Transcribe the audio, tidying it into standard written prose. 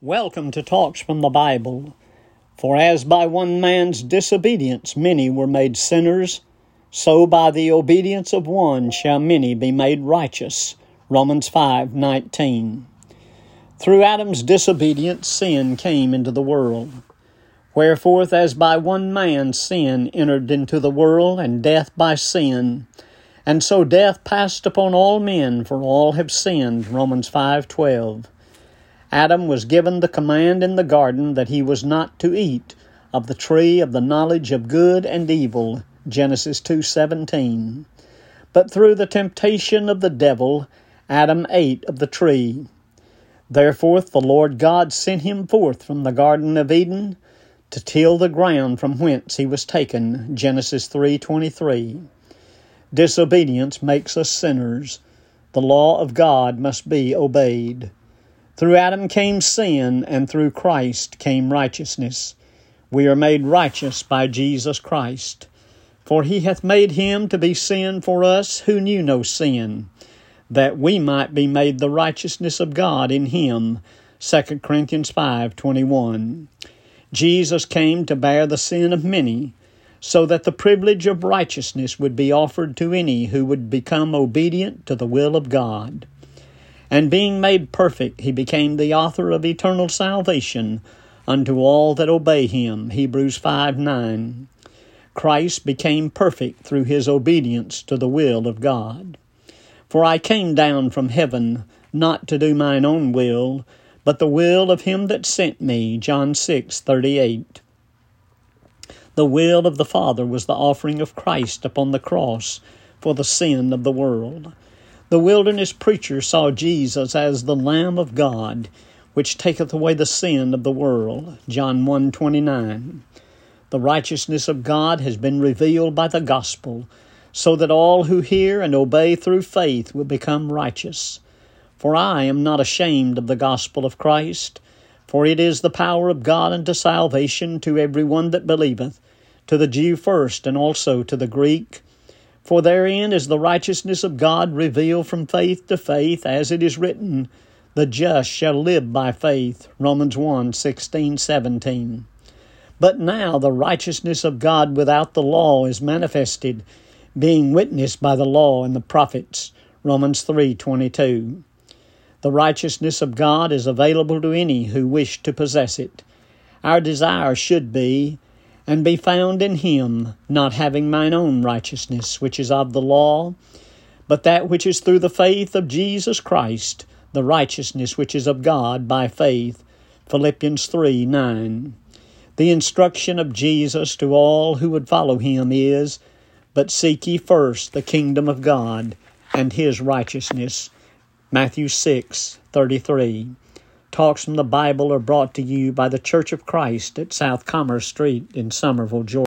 Welcome to Talks from the Bible. For as by one man's disobedience many were made sinners, so by the obedience of one shall many be made righteous. Romans 5:19. Through Adam's disobedience sin came into the world. Wherefore, as by one man sin entered into the world, and death by sin, and so death passed upon all men, for all have sinned. Romans 5:12. Adam was given the command in the garden that he was not to eat of the tree of the knowledge of good and evil, Genesis 2:17. But through the temptation of the devil, Adam ate of the tree. Therefore the Lord God sent him forth from the Garden of Eden to till the ground from whence he was taken, Genesis 3:23. Disobedience makes us sinners. The law of God must be obeyed. Through Adam came sin, and through Christ came righteousness. We are made righteous by Jesus Christ. For he hath made him to be sin for us who knew no sin, that we might be made the righteousness of God in him. 2 Corinthians 5:21. Jesus came to bear the sin of many, so that the privilege of righteousness would be offered to any who would become obedient to the will of God. And being made perfect, he became the author of eternal salvation unto all that obey him. Hebrews 5:9. Christ became perfect through his obedience to the will of God. For I came down from heaven, not to do mine own will, but the will of him that sent me. John 6:38. The will of the Father was the offering of Christ upon the cross for the sin of the world. The wilderness preacher saw Jesus as the Lamb of God, which taketh away the sin of the world. John 1:29. The righteousness of God has been revealed by the gospel, so that all who hear and obey through faith will become righteous. For I am not ashamed of the gospel of Christ, for it is the power of God unto salvation to every one that believeth, to the Jew first, and also to the Greek. For therein is the righteousness of God revealed from faith to faith, as it is written, the just shall live by faith. Romans 1:16-17. But now the righteousness of God without the law is manifested, being witnessed by the law and the prophets. Romans 3:22. The righteousness of God is available to any who wish to possess it. Our desire should be, and be found in him, not having mine own righteousness, which is of the law, but that which is through the faith of Jesus Christ, the righteousness which is of God by faith. Philippians 3:9. The instruction of Jesus to all who would follow him is, but seek ye first the kingdom of God and his righteousness. Matthew 6:33. Talks from the Bible are brought to you by the Church of Christ at South Commerce Street in Summerville, Georgia.